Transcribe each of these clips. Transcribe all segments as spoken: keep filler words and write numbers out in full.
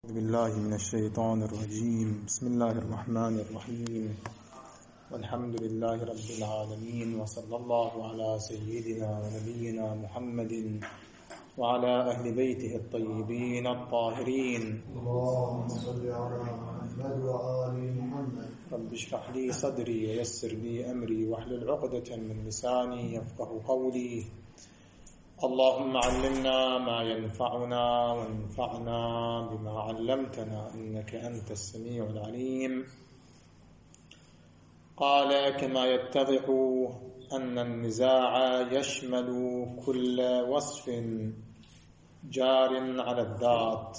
أعوذ بالله من الشيطان الرجيم. بسم الله الرحمن الرحيم، والحمد لله رب العالمين، وصلى الله على سيدنا ونبينا محمد وعلى أهل بيته الطيبين الطاهرين. اللهم صل على محمد وآل محمد. رب اشرح لي صدري ويسر لي أمري واحلل عقدة من لساني يفقه قولي. اللهم علمنا ما ينفعنا وانفعنا بما علمتنا إنك أنت السميع العليم. قال: كما يتضح أن النزاع يشمل كل وصف جار على الذات.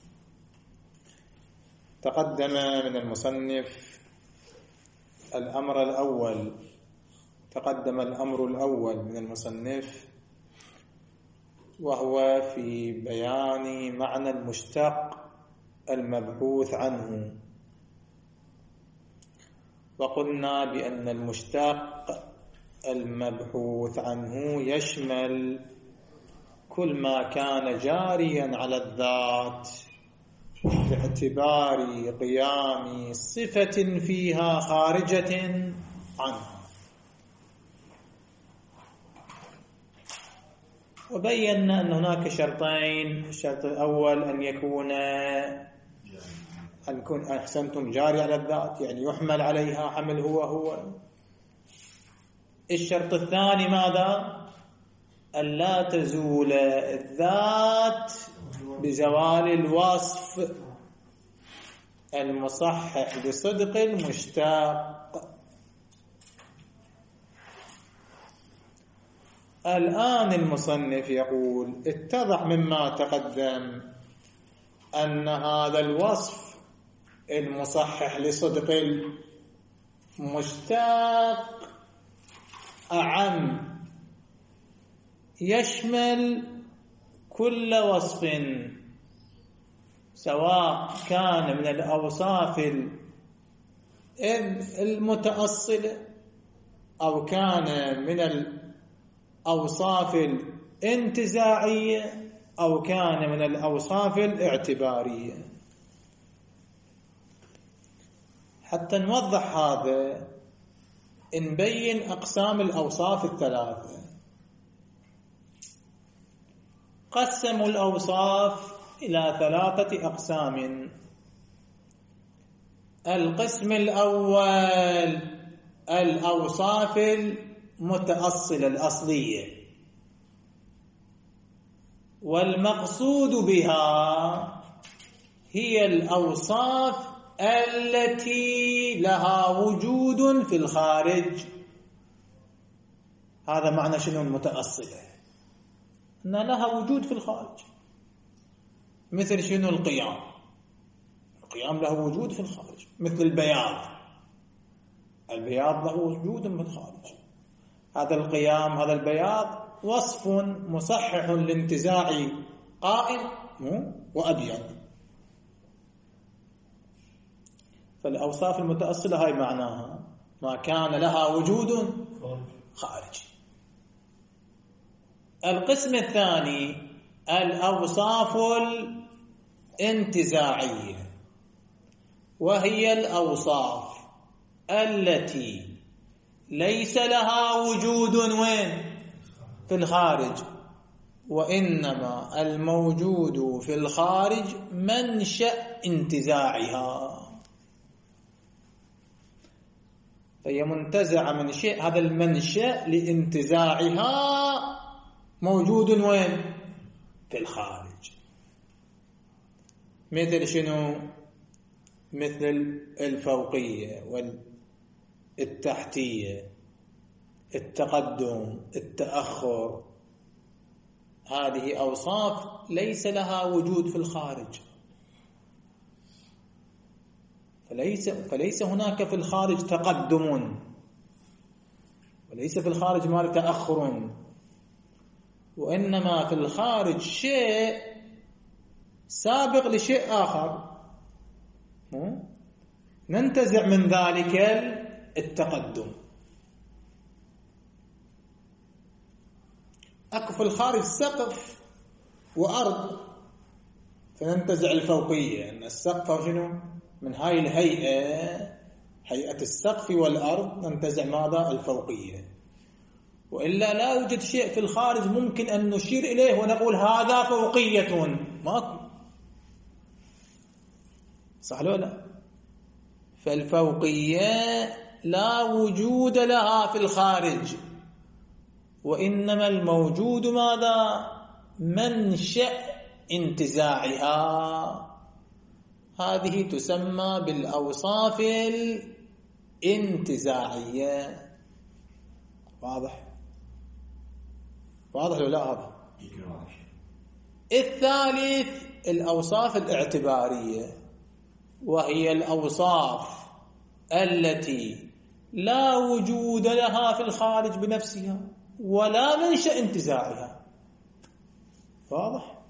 تقدم من المصنف الأمر الأول تقدم الأمر الأول من المصنف، وهو في بيان معنى المشتق المبحوث عنه. وقلنا بأن المشتق المبحوث عنه يشمل كل ما كان جاريا على الذات باعتبار قيام صفة فيها خارجة عنها. وبينا أن هناك شرطين: الشرط الأول أن يكون أن يكون أحسنتم جاري على الذات، يعني يحمل عليها حمل هو هو. الشرط الثاني ماذا؟ أن لا تزول الذات بزوال الوصف المصحح لصدق المشتق. الآن المصنف يقول: اتضح مما تقدم أن هذا الوصف المصحح لصدق المشتق أعم، يشمل كل وصف سواء كان من الأوصاف المتأصلة أو كان من الأوصاف الانتزاعية أو كان من الأوصاف الاعتبارية. حتى نوضح هذا نبين أقسام الأوصاف الثلاثة. قسموا الأوصاف إلى ثلاثة أقسام. القسم الأول الأوصاف المتأصلة الأصلية، والمقصود بها هي الأوصاف التي لها وجود في الخارج. هذا معنى شنو المتأصلة؟ أن لها وجود في الخارج. مثل شنو؟ القيام. القيام له وجود في الخارج. مثل البياض، البياض له وجود في الخارج. هذا القيام، هذا البياض وصف مصحح لانتزاع قائم وأبيض. فالأوصاف المتأصلة هاي معناها ما كان لها وجود خارجي. القسم الثاني الأوصاف الانتزاعية، وهي الأوصاف التي ليس لها وجود وين؟ في الخارج، وإنما الموجود في الخارج منشأ انتزاعها. فهي منتزعة من شيء، هذا المنشأ لانتزاعها موجود وين؟ في الخارج. مثل شنو؟ مثل الفوقية والتحتية، التقدم، التأخر. هذه أوصاف ليس لها وجود في الخارج، فليس, فليس هناك في الخارج تقدم، وليس في الخارج مال تأخر، وإنما في الخارج شيء سابق لشيء آخر ننتزع من ذلك التقدم. أكو في الخارج سقف وأرض، فننتزع الفوقية، أن السقف شنو؟ من هاي الهيئة، هيئة السقف والأرض، ننتزع ماذا؟ الفوقية. وإلا لا يوجد شيء في الخارج ممكن أن نشير إليه ونقول هذا فوقية، ماكو، صح ولا لا؟ فالفوقية لا وجود لها في الخارج، وإنما الموجود ماذا؟ منشأ انتزاعها. هذه تسمى بالأوصاف الانتزاعية. واضح؟ واضح ولا لا هذا؟ الثالث الأوصاف الاعتبارية، وهي الأوصاف التي لا وجود لها في الخارج بنفسها ولا منشأ انتزاعها. واضح؟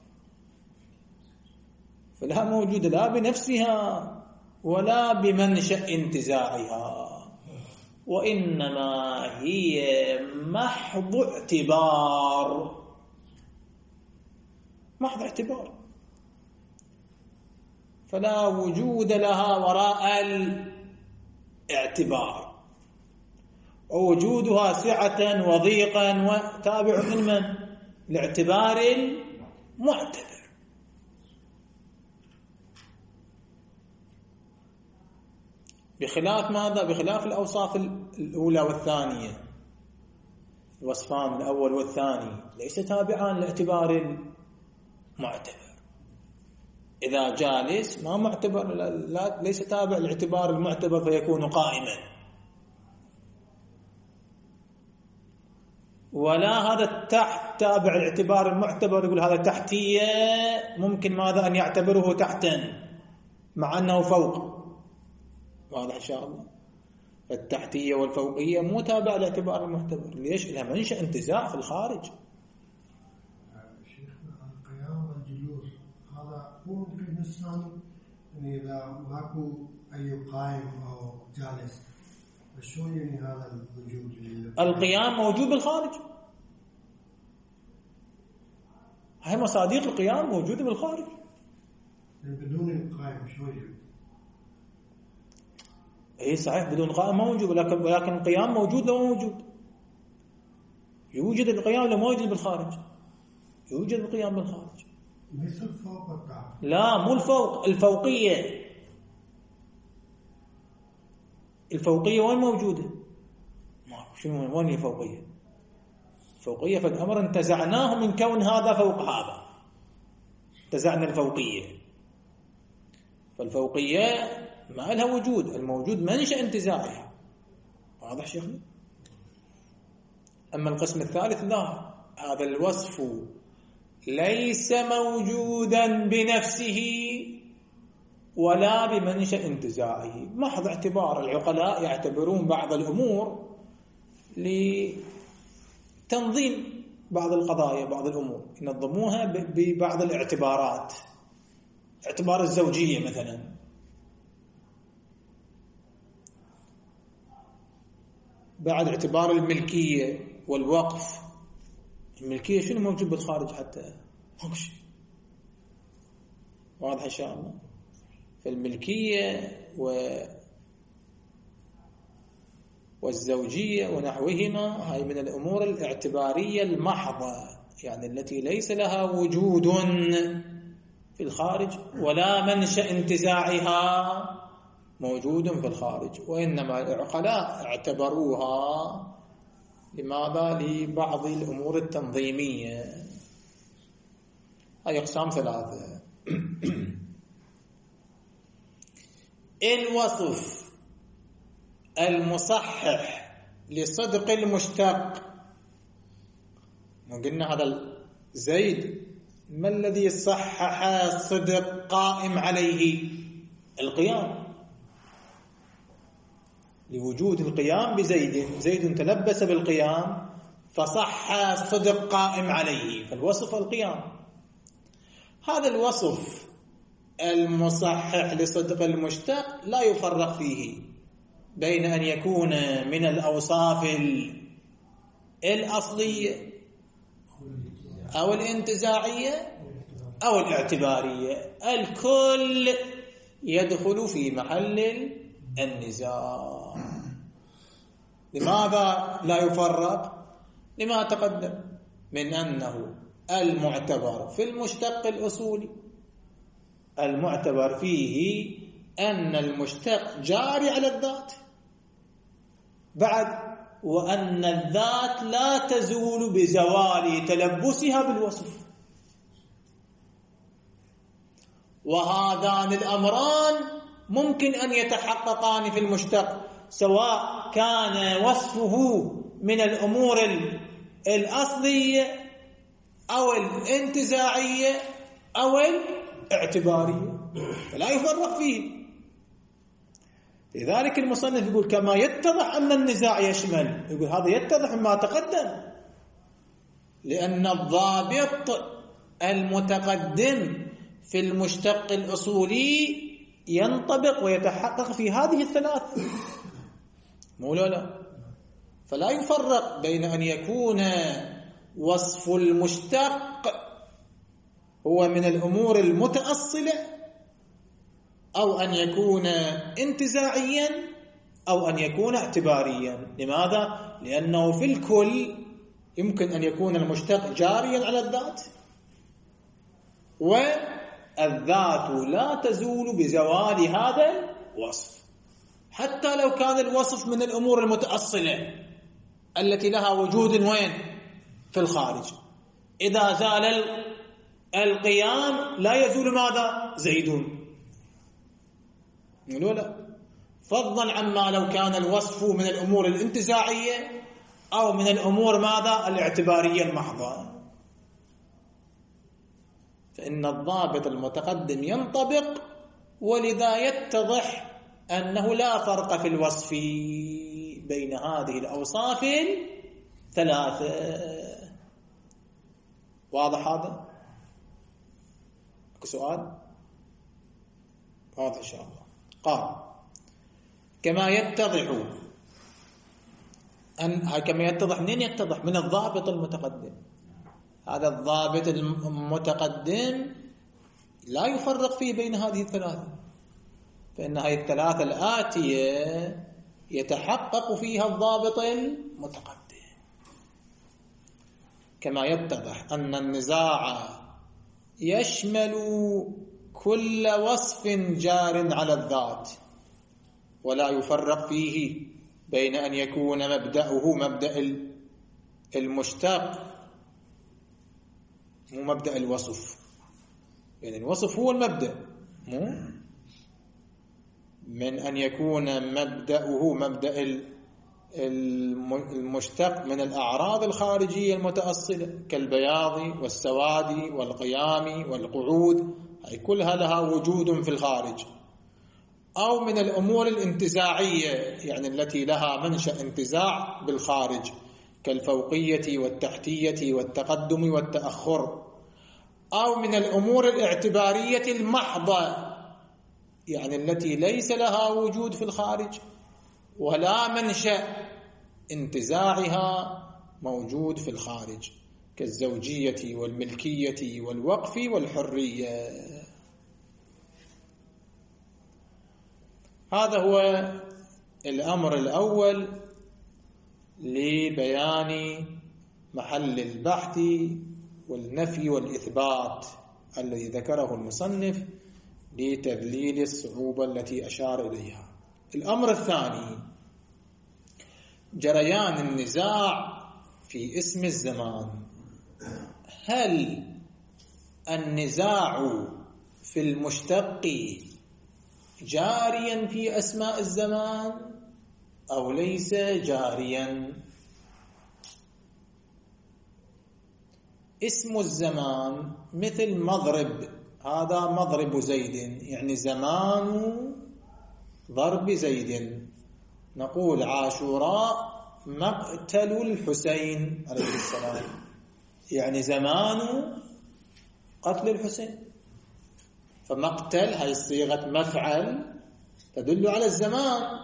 فلا موجود لا بنفسها ولا بمنشأ انتزاعها، وإنما هي محض اعتبار، محض اعتبار، فلا وجود لها وراء الاعتبار، ووجودها سعة وضيقا وتابع من من؟ الاعتبار المعتبر. بخلاف ماذا؟ بخلاف الأوصاف الأولى والثانية، الوصفان الأول والثاني ليس تابعان لاعتبار المعتبر. إذا جالس ما معتبر، لا ليس تابع لاعتبار المعتبر فيكون قائما، ولا هذا التحت تابع الاعتبار المعتبر يقول هذا تحتية ممكن ماذا؟ أن يعتبره تحتا مع أنه فوق. واضح إن شاء الله؟ التحتية والفوقية مو تابع لاعتبار المعتبر. ليش؟ لها منشأ انتزاع في الخارج. شيخنا القيام والجلوس هذا مو ممكن الثاني، يعني إذا ماكو أي قائم أو جالس فشلون يعني هذا الوجود؟ القيام موجود بالخارج، هاي مصادق القيام موجودة بالخارج. يعني بدون القائم شو يوجد؟ اي صحيح، بدون قائم ما موجود، ولكن ولكن القيام موجود لو موجود. يوجد القيام لو موجود بالخارج، يوجد القيام بالخارج. مثل فوق والتحت؟ لا مو الفوق، الفوقية. الفوقية وين موجودة؟ ما شنو وين هي الفوقية؟ الفوقية فالأمر انتزعناه من كون هذا فوق هذا، انتزعنا الفوقية. فالفوقية ما لها وجود، الموجود منشأ انتزاعها. واضح شيخنا؟ أما القسم الثالث لا، هذا الوصف ليس موجودا بنفسه ولا بمنشأ انتزاعه، محض اعتبار. العقلاء يعتبرون بعض الأمور لتنظيم بعض القضايا، بعض الأمور ينظموها ببعض الاعتبارات. اعتبار الزوجية مثلا، بعد اعتبار الملكية والوقف. الملكية شنو موجود بالخارج؟ حتى ماكو شيء. واضح إن شاء الله؟ فالملكية و والزوجية ونحوهما هاي من الأمور الاعتبارية المحضة، يعني التي ليس لها وجود في الخارج ولا منشأ انتزاعها موجود في الخارج، وإنما العقلاء اعتبروها لماذا؟ لبعض الأمور التنظيمية. هاي أقسام ثلاثة. الوصف المصحح لصدق المشتق، قلنا هذا زيد ما الذي صحح الصدق قائم عليه؟ القيام، لوجود القيام بزيد، زيد تلبس بالقيام فصح الصدق قائم عليه، فالوصف القيام. هذا الوصف المصحح لصدق المشتق لا يفرق فيه بين أن يكون من الأوصاف الأصلية أو الانتزاعية أو الاعتبارية، الكل يدخل في محل النزاع. لماذا لا يفرق؟ لما تقدم من أنه المعتبر في المشتق الأصولي المعتبر فيه أن المشتق جاري على الذات، بعد وأن الذات لا تزول بزوال تلبسها بالوصف. وهذان الأمران ممكن أن يتحققان في المشتق، سواء كان وصفه من الأمور الأصلية أو الانتزاعية أو الاعتبارية، فلا يفرق فيه. لذلك المصنف يقول كما يتضح أن النزاع يشمل، يقول هذا يتضح مما تقدم، لأن الضابط المتقدم في المشتق الأصولي ينطبق ويتحقق في هذه الثلاث، مو لا؟ فلا يفرق بين أن يكون وصف المشتق هو من الأمور المتأصلة أو أن يكون انتزاعيا أو أن يكون اعتباريا. لماذا؟ لأنه في الكل يمكن أن يكون المشتق جاريا على الذات، والذات لا تزول بزوال هذا الوصف، حتى لو كان الوصف من الأمور المتأصلة التي لها وجود وين؟ في الخارج. إذا زال القيام لا يزول ماذا؟ زيدون، لا، فضلا عما لو كان الوصف من الأمور الانتزاعية أو من الأمور ماذا؟ الاعتبارية المحضة. فإن الضابط المتقدم ينطبق، ولذا يتضح أنه لا فرق في الوصف بين هذه الأوصاف الثلاثة. واضح هذا؟ سؤال؟ واضح إن شاء الله. قال كما يتضح أن كما يتضح منين يتضح؟ من الضابط المتقدم. هذا الضابط المتقدم لا يفرق فيه بين هذه الثلاثة، فإن هذه الثلاثة الآتية يتحقق فيها الضابط المتقدم. كما يتضح أن النزاع يشمل كل وصف جار على الذات، ولا يفرق فيه بين أن يكون مبدأه مبدأ المشتق مو مبدأ الوصف، يعني الوصف هو المبدأ، مو من أن يكون مبدأه مبدأ المشتق من الأعراض الخارجية المتأصلة كالبياض والسواد والقيام والقعود، هي كلها لها وجود في الخارج، أو من الأمور الانتزاعية يعني التي لها منشأ انتزاع بالخارج كالفوقية والتحتية والتقدم والتأخر، أو من الأمور الاعتبارية المحضة يعني التي ليس لها وجود في الخارج ولا منشأ انتزاعها موجود في الخارج كالزوجية والملكية والوقف والحرية. هذا هو الأمر الأول لبيان محل البحث والنفي والإثبات الذي ذكره المصنف لتذليل الصعوبة التي أشار إليها. الأمر الثاني جريان النزاع في اسم الزمان. هل النزاع في المشتق جاريا في أسماء الزمان أو ليس جاريا؟ اسم الزمان مثل مضرب، هذا مضرب زيد يعني زمان ضرب زيد. نقول عاشوراء مقتل الحسين عليه السلام يعني زمان قتل الحسين، فمقتل هي صيغة مفعل تدل على الزمان.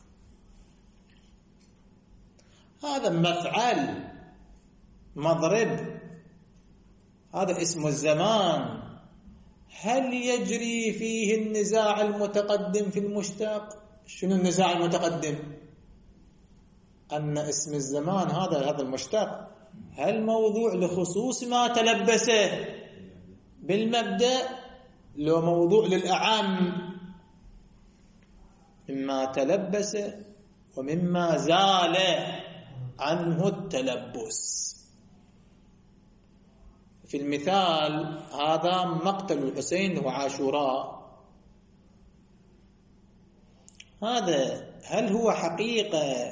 هذا مفعل مضرب هذا اسم الزمان هل يجري فيه النزاع المتقدم في المشتق؟ شنو النزاع المتقدم؟ أن اسم الزمان هذا هذا المشتق هل موضوع لخصوص ما تلبسه بالمبدأ لو موضوع للأعم مما تلبس ومما زال عنه التلبس. في المثال هذا مقتل الحسين وعاشوراء، هذا هل هو حقيقة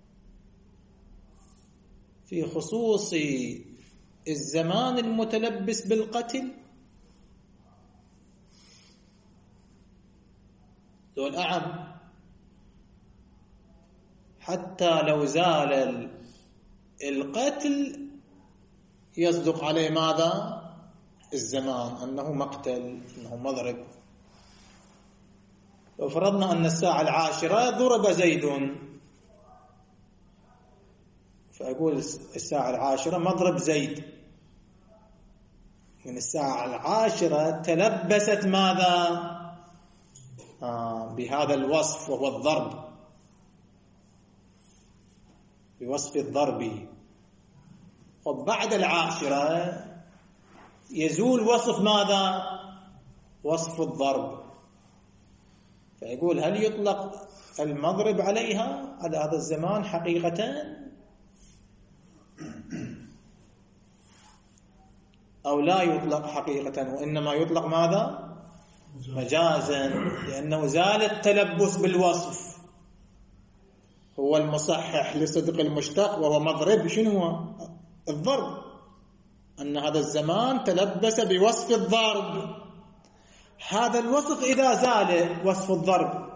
في خصوص الزمان المتلبس بالقتل؟ لو الأعم حتى لو زال القتل يصدق عليه ماذا؟ الزمان، أنه مقتل، أنه مضرب. لو فرضنا أن الساعة العاشرة ضرب زيد، فأقول الساعة العاشرة مضرب زيد، من الساعة العاشرة تلبست ماذا؟ آه بهذا الوصف وهو الضرب، بوصف الضرب. وبعد العاشرة يزول وصف ماذا؟ وصف الضرب. فيقول هل يطلق المضرب عليها على هذا الزمان حقيقة أو لا يطلق حقيقة، وإنما يطلق ماذا؟ مجازا، لأنه زال التلبس بالوصف. هو المصحح لصدق المشتق وهو مضرب. شنو هو الضرب؟ أن هذا الزمان تلبس بوصف الضرب. هذا الوصف إذا زال وصف الضرب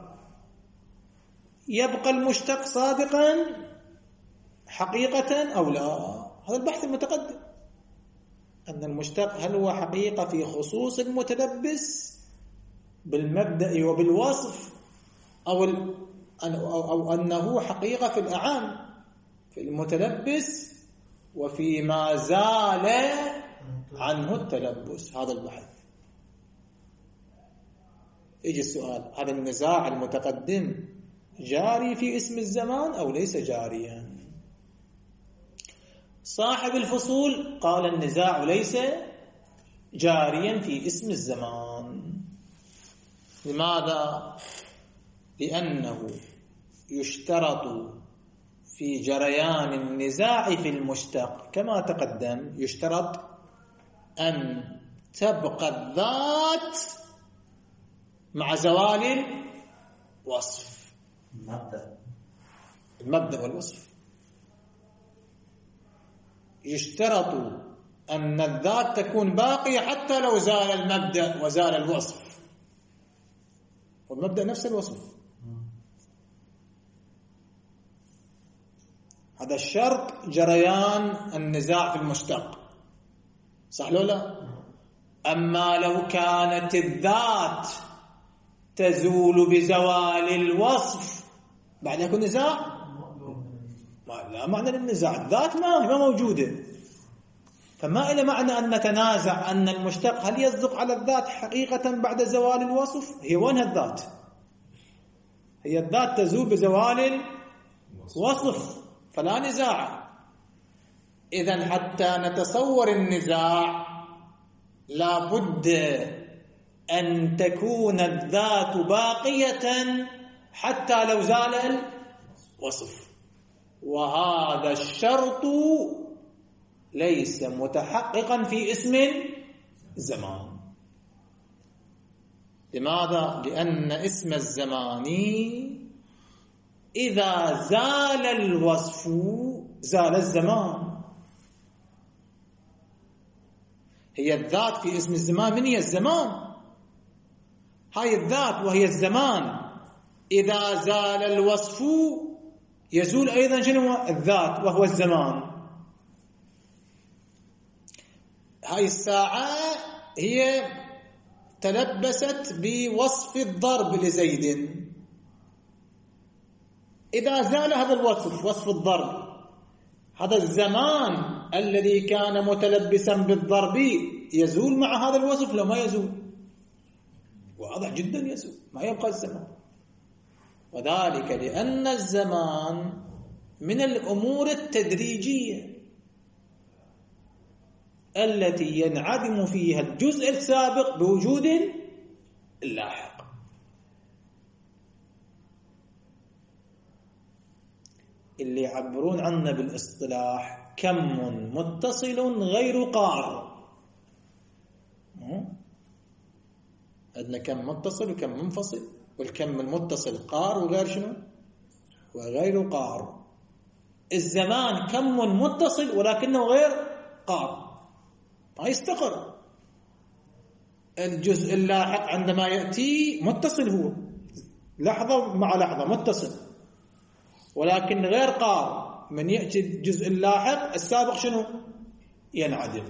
يبقى المشتق صادقا حقيقة أو لا؟ هذا البحث المتقدم، أن المشتق هل هو حقيقة في خصوص المتلبس بالمبدأ وبالوصف أو, أو, أو أنه حقيقة في الأعام في المتلبس وفيما زال عنه التلبس. هذا البحث. يجي السؤال، هذا النزاع المتقدم جاري في اسم الزمان أو ليس جاريا؟ صاحب الفصول قال النزاع ليس جاريا في اسم الزمان. لماذا؟ لأنه يشترط في جريان النزاع في المشتق كما تقدم، يشترط أن تبقى الذات مع زوال الوصف. المبدأ المبدأ والوصف يشترط أن الذات تكون باقية حتى لو زال المبدأ وزال الوصف، والمبدأ نفس الوصف. هذا الشرط جريان النزاع في المشتق، صح لو لا؟ أما لو كانت الذات تزول بزوال الوصف بعد يكون نزاع، ما لا معنى للنزاع، الذات ما ما موجودة، فما إلى معنى أن نتنازع أن المشتق هل يصدق على الذات حقيقة بعد زوال الوصف. هي وين الذات؟ هي الذات تزول بزوال الوصف، فلا نزاع. إذن حتى نتصور النزاع لا بد أن تكون الذات باقية حتى لو زال الوصف، وهذا الشرط ليس متحققا في اسم الزمان. لماذا؟ لأن اسم الزمان إذا زال الوصف زال الزمان. هي الذات في اسم الزمان، من هي الزمان؟ هاي الذات وهي الزمان. إذا زال الوصف يزول أيضا شنو الذات وهو الزمان. هاي الساعة هي تلبست بوصف الضرب لزيد، إذا زال هذا الوصف وصف الضرب، هذا الزمان الذي كان متلبسا بالضرب يزول مع هذا الوصف لو ما يزول. واضح جدا يزول، ما يبقى الزمان. وذلك لأن الزمان من الأمور التدريجية التي ينعدم فيها الجزء السابق بوجود اللاحق. اللي يعبرون عنه بالاصطلاح كم متصل غير قار. عندنا كم متصل وكم منفصل، والكم المتصل قار وغير شنو؟ وغير قار. الزمان كم متصل ولكنه غير قار، ما يستقر. الجزء اللاحق عندما يأتي متصل، هو لحظة مع لحظة متصل، ولكن غير قار. من يأتي الجزء اللاحق السابق شنو؟ ينعدم.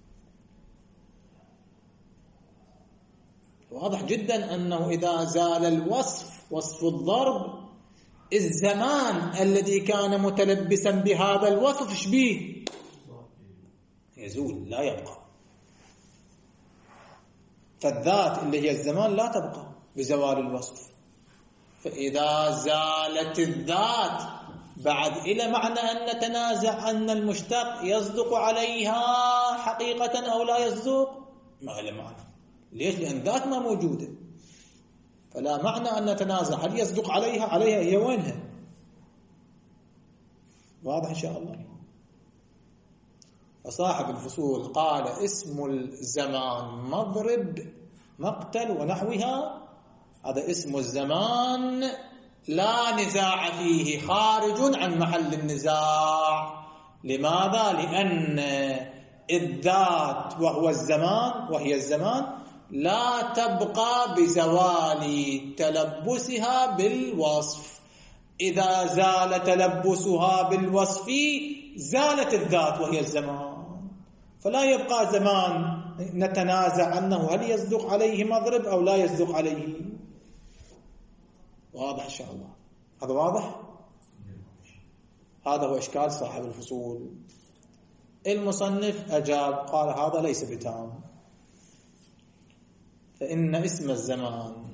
واضح جدا أنه إذا زال الوصف، وصف الضرب، الزمان الذي كان متلبسا بهذا الوصف شبيه يزول، لا يبقى. فالذات اللي هي الزمان لا تبقى بزوال الوصف. فإذا زالت الذات بعد إلى معنى أن نتنازع أن المشتق يصدق عليها حقيقة أو لا يصدق، ما إلى معنى. ليش؟ لأن ذات ما موجودة، فلا معنى أن نتنازع هل يصدق عليها، عليها هي وينها. واضح إن شاء الله. فصاحب الفصول قال اسم الزمان مضرب مقتل ونحوها، هذا اسم الزمان لا نزاع فيه، خارج عن محل النزاع. لماذا؟ لأن الذات وهو الزمان وهي الزمان لا تبقى بزوال تلبسها بالوصف. إذا زال تلبسها بالوصف زالت الذات وهي الزمان، فلا يبقى زمان نتنازع أنه هل يصدق عليه مضرب أو لا يصدق عليه. واضح إن شاء الله؟ هذا واضح؟ هذا هو إشكال صاحب الفصول. المصنف أجاب قال هذا ليس بتام، فإن اسم الزمان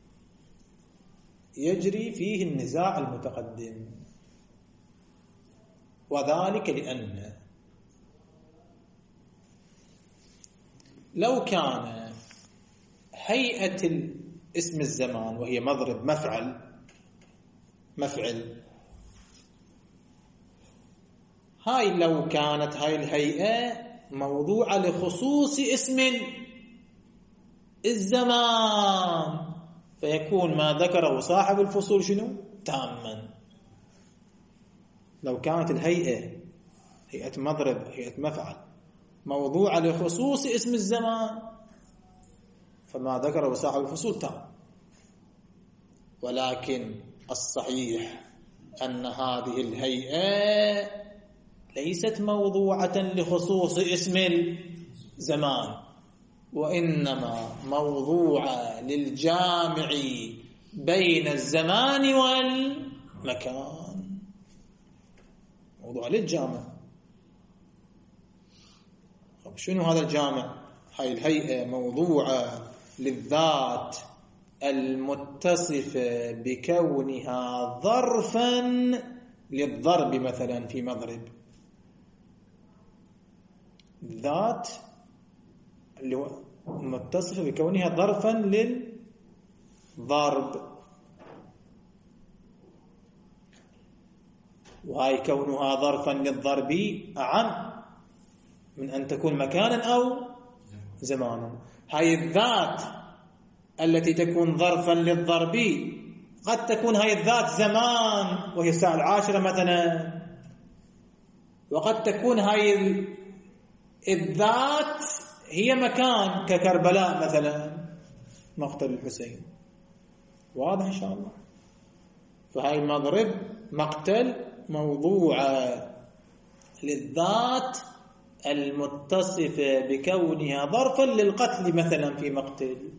يجري فيه النزاع المتقدم، وذلك لأن لو كان هيئة اسم الزمان وهي مضرب مفعل مفعل هاي لو كانت هاي الهيئة موضوعة لخصوص اسم الزمان، فيكون ما ذكره صاحب الفصول شنو؟ تاما. لو كانت الهيئة هيئة مضرب هيئة مفعل موضوعة لخصوص اسم الزمان، فما ذكره صاحب الفصول تام. ولكن الصحيح أن هذه الهيئة ليست موضوعة لخصوص اسم الزمان، وإنما موضوعة للجامع بين الزمان والمكان، موضوع للجامع. طب شنو هذا الجامع؟ هاي الهيئة موضوعة للذات المتصفة بكونها ظرفا للضرب، مثلا في مضرب ذات اللي متصفة بكونها ظرفا للضرب، وهي كونها ظرفا للضرب أعم من أن تكون مكانا أو زمانا. هاي الذات التي تكون ظرفا للضرب قد تكون هاي الذات زمان وهي الساعة العاشرة مثلا، وقد تكون هاي الذات هي مكان ككربلاء مثلا، مقتل الحسين. واضح إن شاء الله؟ فهاي مضرب مقتل موضوعة للذات المتصفة بكونها ظرفا للقتل، مثلا في مقتل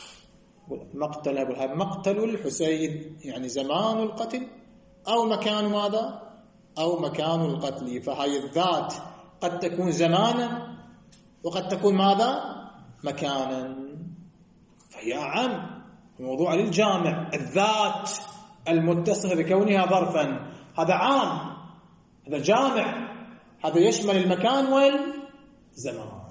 مقتل مقتل الحسين، يعني زمان القتل أو مكان ماذا؟ أو مكان القتل. فهاي الذات قد تكون زمانا وقد تكون ماذا؟ مكانا. هي أعم، موضوع للجامع. الذات المتصفة بكونها ظرفا هذا عام، هذا جامع، هذا يشمل المكان والزمان.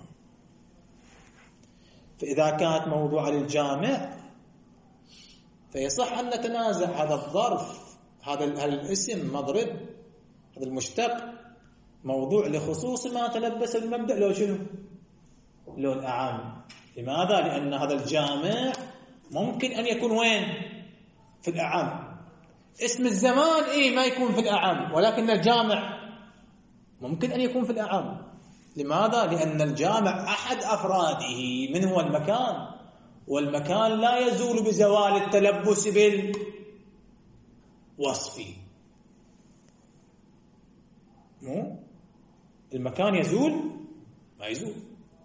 فإذا كانت موضوعة للجامع فيصح أن نتنازع هذا الظرف، هذا الاسم مضرب، هذا المشتق موضوع لخصوص ما تلبس المبدأ لو شنو؟ لو الأعم. لماذا؟ لأن هذا الجامع ممكن أن يكون وين؟ في الأعم. اسم الزمان إيه ما يكون في الأعم، ولكن الجامع ممكن أن يكون في الأعم. لماذا؟ لأن الجامع أحد أفراده من هو المكان، والمكان لا يزول بزوال التلبس بالوصف. مو المكان يزول؟ ما يزول.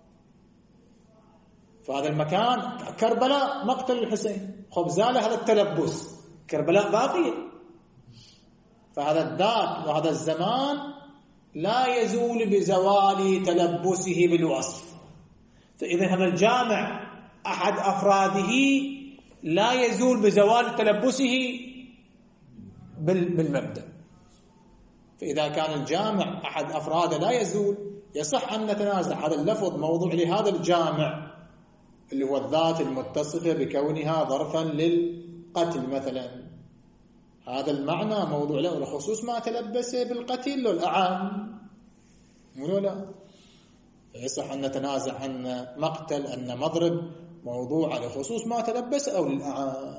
فهذا المكان كربلاء مقتل الحسين، خب زال هذا التلبس، كربلاء باقية. فهذا الذات وهذا الزمان لا يزول بزوال تلبسه بالوصف. فإذا هذا الجامع أحد أفراده لا يزول بزوال تلبسه بالمبدأ. فإذا كان الجامع أحد أفراده لا يزول، يصح أن نتنازع هذا اللفظ موضوع لهذا الجامع اللي هو الذات المتصفة بكونها ظرفا للقتل مثلا، هذا المعنى موضوع له لخصوص ما تلبس بالقتل والأعام، مو لا؟ فيصح أن نتنازع أن مقتل أن مضرب موضوع لخصوص ما تلبس أو للأعام.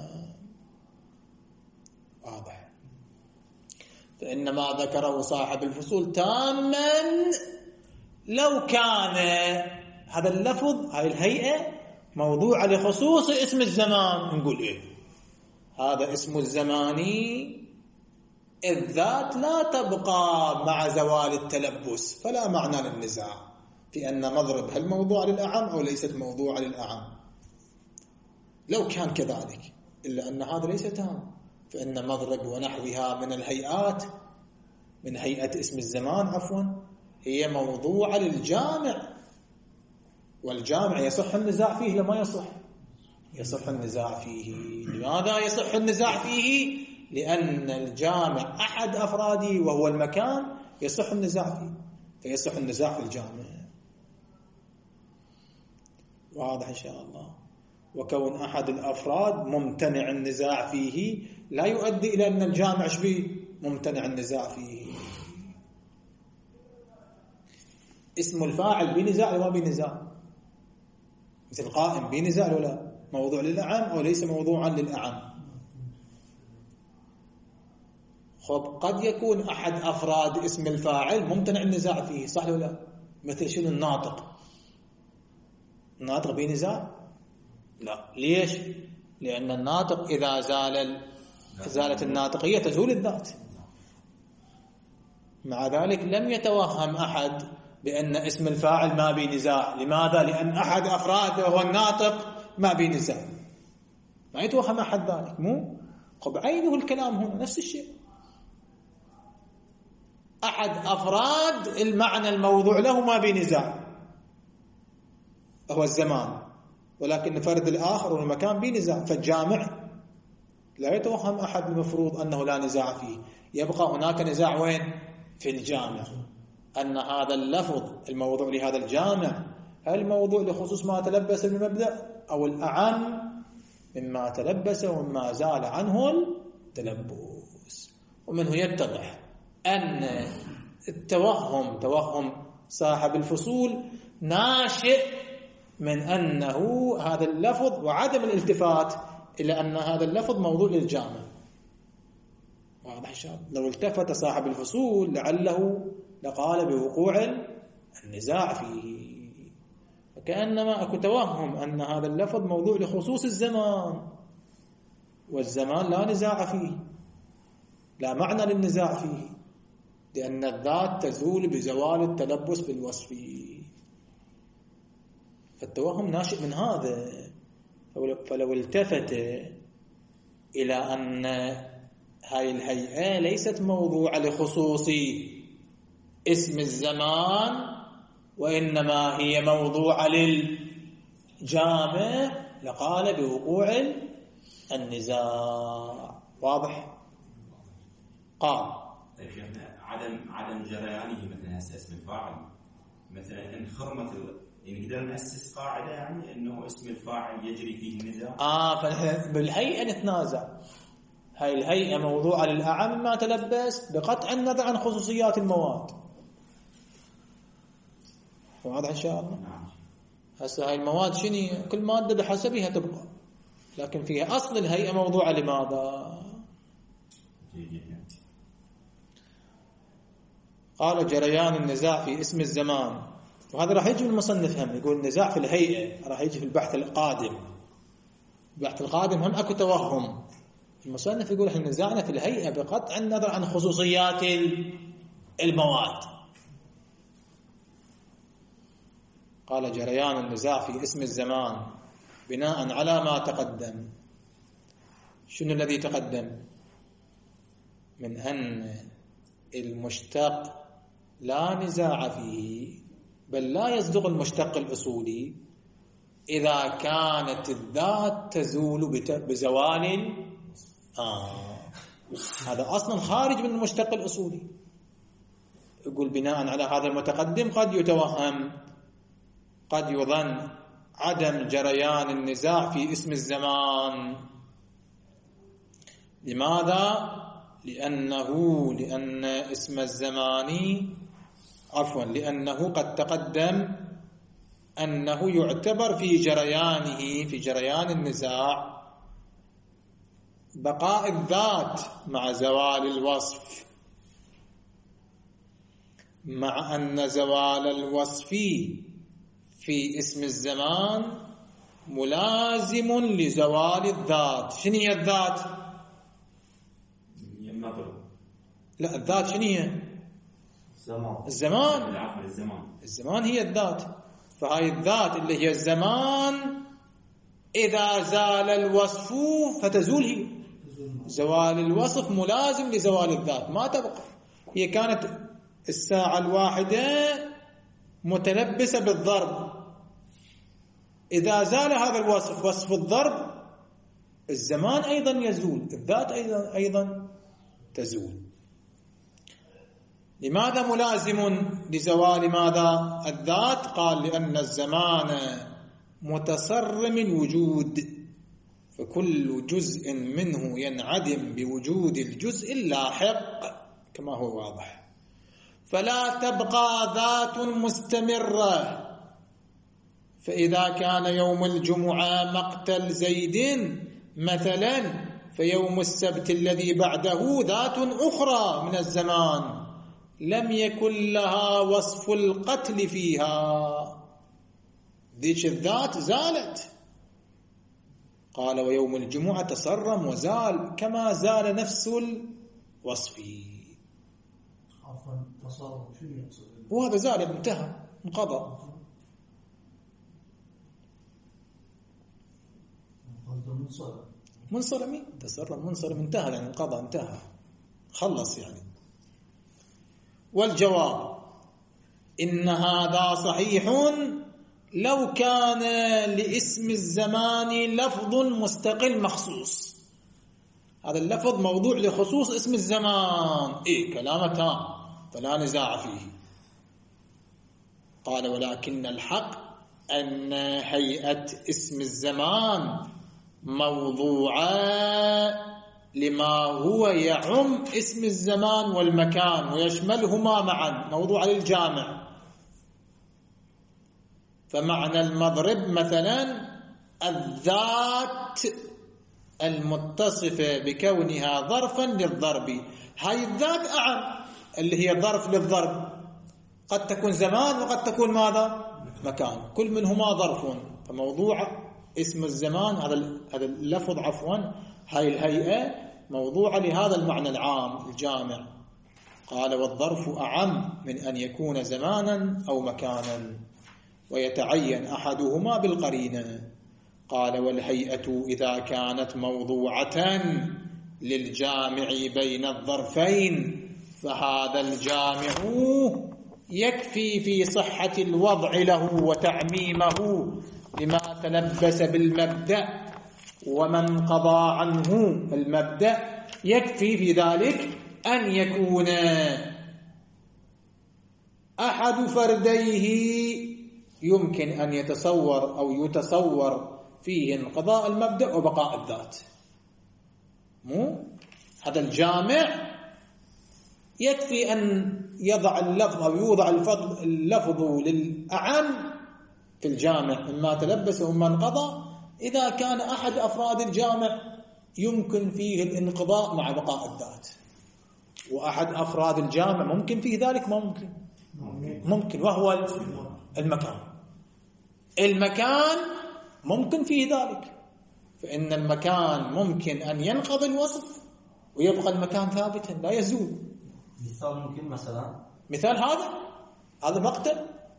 واضح. فإنما ذكره صاحب الفصول تاما لو كان هذا اللفظ هاي الهيئة موضوع لخصوص اسم الزمان. نقول إيه؟ هذا اسم الزماني الذات لا تبقى مع زوال التلبس، فلا معنى للنزاع في أن مضرب هل موضوع للأعم أو ليست موضوع للأعم. لو كان كذلك، إلا أن هذا ليس تام، فإن مضرب ونحوها من الهيئات، من هيئة اسم الزمان عفوا، هي موضوع للجامع، والجامع يصح النزاع فيه لما يصح؟ يصح النزاع فيه. لماذا يصح النزاع فيه؟ لأن الجامع أحد أفراده وهو المكان، يصح النزاع فيه، فيصح النزاع في الجامع. واضح إن شاء الله. وكون أحد الأفراد ممتنع النزاع فيه لا يؤدي إلى أن الجامع شبيه ممتنع النزاع فيه. اسم الفاعل بنزاع ولا بنزاع؟ مثل قائم بنزاع ولا موضوع للأعم أو ليس موضوعا للأعم؟ خب قد يكون أحد أفراد اسم الفاعل ممتنع النزاع فيه، صح ولا لا؟ مثل شنو؟ الناطق. الناطق بنزاع؟ لا. ليش؟ لأن الناطق إذا زال زالت الناطقية تزول الذات. مع ذلك لم يتوهم أحد بأن اسم الفاعل ما بنزاع. لماذا؟ لأن أحد أفراده وهو الناطق ما بنزاع، ما يتوهم أحد ذلك. مو خب عينه الكلام هنا نفس الشيء، أحد أفراد المعنى الموضوع له ما بنزاع هو الزمان، ولكن فرد الآخر والمكان بنزاع. فالجامع لا يتوهم أحد المفروض أنه لا نزاع فيه، يبقى هناك نزاع وين؟ في الجامع، أن هذا اللفظ الموضوع لهذا الجامع هل موضوع لخصوص ما تلبس بالمبدأ أو الأعم مما تلبس ومما زال عنه التلبس. ومنه يتضح أن التوهم توهم صاحب الفصول ناشئ من أنه هذا اللفظ وعدم الالتفات إلى أن هذا اللفظ موضوع للجامع. واضح شاب؟ لو التفت صاحب الفصول لعله لقال بوقوع النزاع فيه، فكأنما أكو توهم أن هذا اللفظ موضوع لخصوص الزمان، والزمان لا نزاع فيه، لا معنى للنزاع فيه، لأن الذات تزول بزوال التلبس بالوصف. فالتوهم ناشئ من هذا. فلو التفت إلى أن هاي الهيئة ليست موضوع لخصوص اسم الزمان وإنما هي موضوع للجامع، لقال بوقوع النزاع. واضح؟ قال طيب شيخنا عدم عدم جريانه مثلا هسه اسم الفاعل مثلا ان خرمت يعني نقدر نأسس قاعده يعني انه اسم الفاعل يجري فيه النزاع. اه فنحن بالهيئه نتنازع. هاي الهيئه موضوعه للاعم ما تلبس بقطع النظر عن خصوصيات المواد. واضح ان شاء الله؟ نعم. هسه هاي المواد شنو؟ كل ماده بحسبها تبقى، لكن فيها اصل الهيئه موضوعه لماذا؟ قال جريان النزاع في اسم الزمان، وهذا راح يجي المصنف هم يقول النزاع في الهيئة، راح يجي في البحث القادم. البحث القادم هم اكو توهم. المصنف يقول احنا نزاعنا في الهيئة بقطع النظر عن خصوصيات المواد. قال جريان النزاع في اسم الزمان بناء على ما تقدم. شنو الذي تقدم؟ من أن المشتق لا نزاع فيه، بل لا يصدق المشتق الأصولي إذا كانت الذات تزول بزوال آه. هذا أصلا خارج من المشتق الأصولي. يقول بناء على هذا المتقدم قد يتوهم، قد يظن عدم جريان النزاع في اسم الزمان. لماذا؟ لأنه لأن اسم الزمان عفوا لأنه قد تقدم أنه يعتبر في جريانه في جريان النزاع بقاء الذات مع زوال الوصف، مع أن زوال الوصف في اسم الزمان ملازم لزوال الذات. شنو هي الذات؟ لا الذات شنو هي؟ الزمان. الزمان. الزمان. الزمان هي الذات. فهاي الذات اللي هي الزمان إذا زال الوصف فتزول هي. زوال الوصف ملازم لزوال الذات، ما تبقى. هي كانت الساعة الواحدة متلبسة بالضرب، إذا زال هذا الوصف وصف الضرب الزمان أيضا يزول، الذات أيضا, أيضا تزول. لماذا ملازم لزوال ماذا؟ الذات. قال لأن الزمان متصرم الوجود، فكل جزء منه ينعدم بوجود الجزء اللاحق كما هو واضح. فلا تبقى ذات مستمرة. فإذا كان يوم الجمعة مقتل زيد مثلا، فيوم السبت الذي بعده ذات أخرى من الزمان لم يكن لها وصف القتل فيها، ذيك الذات زالت. قال ويوم الجمعة تصرم وزال كما زال نفس الوصف. عفوا تصرم شو يقصد؟ وهذا زال انتهى انقضى. منصرم منصرم تصرم منصرم انتهى يعني انقضى انتهى خلص يعني. والجواب إن هذا صحيح لو كان لاسم الزمان لفظ مستقل مخصوص. هذا اللفظ موضوع لخصوص اسم الزمان، إيه كلامه تام فلا نزاع فيه. قال ولكن الحق أن هيئة اسم الزمان موضوعة لما هو يعم اسم الزمان والمكان ويشملهما معا، موضوع للجامع. فمعنى المضرب مثلا الذات المتصفة بكونها ظرفا للضرب. هاي الذات أعم اللي هي ظرف للضرب، قد تكون زمان وقد تكون ماذا؟ مكان، كل منهما ظرف. فموضوع اسم الزمان هذا هذا اللفظ عفوا هاي الهيئة موضوعة لهذا المعنى العام الجامع. قال والظرف أعم من أن يكون زمانا أو مكانا ويتعين أحدهما بالقرينة. قال والهيئة إذا كانت موضوعة للجامع بين الظرفين فهذا الجامع يكفي في صحة الوضع له وتعميمه بما تلبس بالمبدأ ومن قضى عنه المبدأ يكفي في ذلك أن يكون أحد فرديه يمكن أن يتصور أو يتصور فيه انقضاء المبدأ وبقاء الذات. مو هذا الجامع يكفي أن يضع اللفظ أو يوضع اللفظ للأعم في الجامع مما تلبس ومما انقضى إذا كان أحد أفراد الجامع يمكن فيه الانقضاء مع بقاء الذات، وأحد أفراد الجامع ممكن فيه ذلك ممكن ممكن وهو المكان. المكان ممكن فيه ذلك، فإن المكان ممكن أن ينقضي الوصف ويبقى المكان ثابتا لا يزول. مثال ممكن مثلا مثال هذا هذا مقتل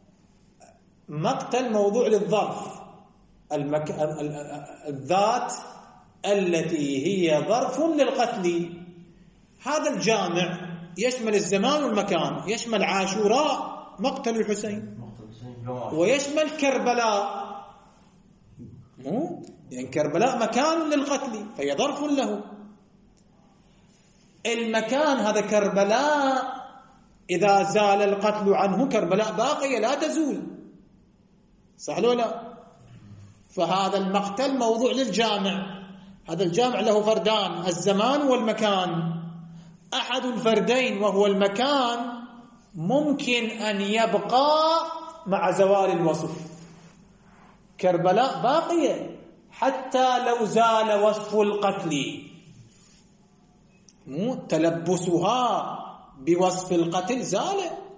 مقتل موضوع للظرف المك... الذات التي هي ظرف للقتل. هذا الجامع يشمل الزمان والمكان، يشمل عاشوراء مقتل الحسين ويشمل كربلاء، مو يعني كربلاء مكان للقتل فهي ظرف له. المكان هذا كربلاء إذا زال القتل عنه كربلاء باقية لا تزول، صح لو لا؟ فهذا المقتل موضوع للجامع. هذا الجامع له فردان الزمان والمكان. أحد الفردين وهو المكان ممكن أن يبقى مع زوال الوصف. كربلاء باقية حتى لو زال وصف القتل، مو تلبسها بوصف القتل زال،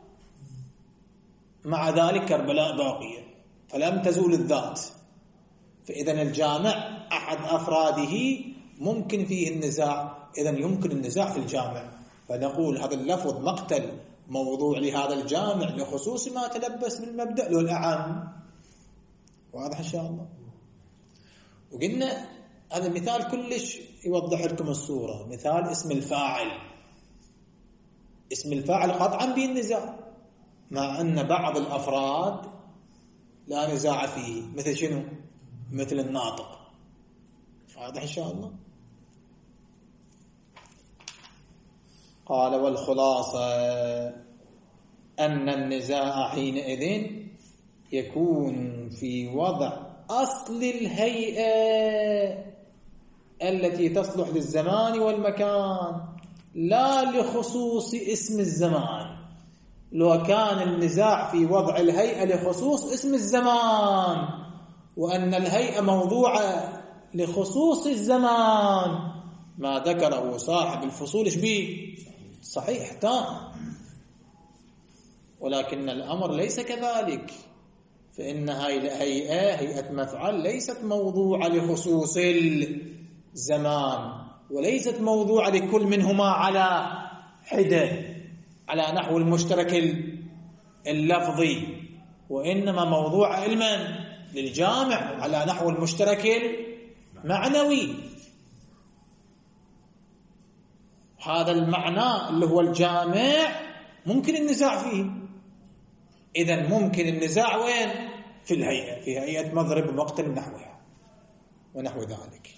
مع ذلك كربلاء باقية فلم تزول الذات. فإذا الجامع أحد أفراده ممكن فيه النزاع، إذا يمكن النزاع في الجامع، فنقول هذا اللفظ مقتل موضوع لهذا الجامع لخصوص ما تلبس بالمبدأ له الأعم. واضح إن شاء الله؟ وقلنا هذا المثال كلش يوضح لكم الصورة. مثال اسم الفاعل، اسم الفاعل قطعا به النزاع، مع أن بعض الأفراد لا نزاع فيه، مثل شنو؟ مثل الناطق. واضح إن شاء الله؟ قال والخلاصة أن النزاع حينئذ يكون في وضع أصل الهيئة التي تصلح للزمان والمكان لا لخصوص اسم الزمان. لو كان النزاع في وضع الهيئة لخصوص اسم الزمان وأن الهيئة موضوعة لخصوص الزمان ما ذكره صاحب الفصول شبيه صحيح تام، ولكن الأمر ليس كذلك، فإن هاي الهيئة هيئة مفعل ليست موضوعة لخصوص الزمان وليست موضوعة لكل منهما على حدة على نحو المشترك اللفظي، وإنما موضوع علما للجامع على نحو المشترك المعنوي. هذا المعنى اللي هو الجامع ممكن النزاع فيه. إذن ممكن النزاع وين؟ في الهيئة، في هيئة مضرب ومقتل ونحوها ونحو ذلك.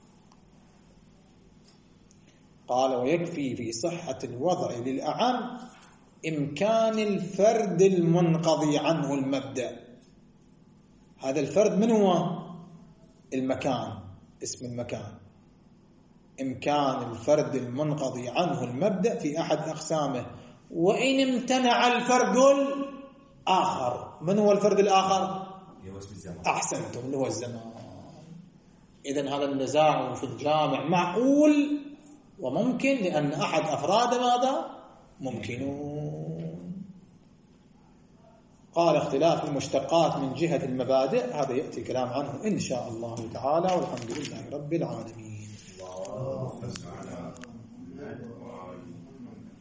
قال ويكفي في صحة الوضع للأعم إمكان الفرد المنقضي عنه المبدأ. هذا الفرد من هو؟ المكان، اسم المكان. إمكان الفرد المنقضي عنه المبدأ في أحد أقسامه، وإن امتنع الفرد الآخر. من هو الفرد الآخر؟ أحسنتم، اللي هو الزمان. إذن هذا النزاع في الجامع معقول وممكن لأن أحد أفراد ماذا؟ ممكنون. قال اختلاف المشتقات من جهة المبادئ، هذا يأتي الكلام عنه إن شاء الله تعالى، والحمد لله رب العالمين. الله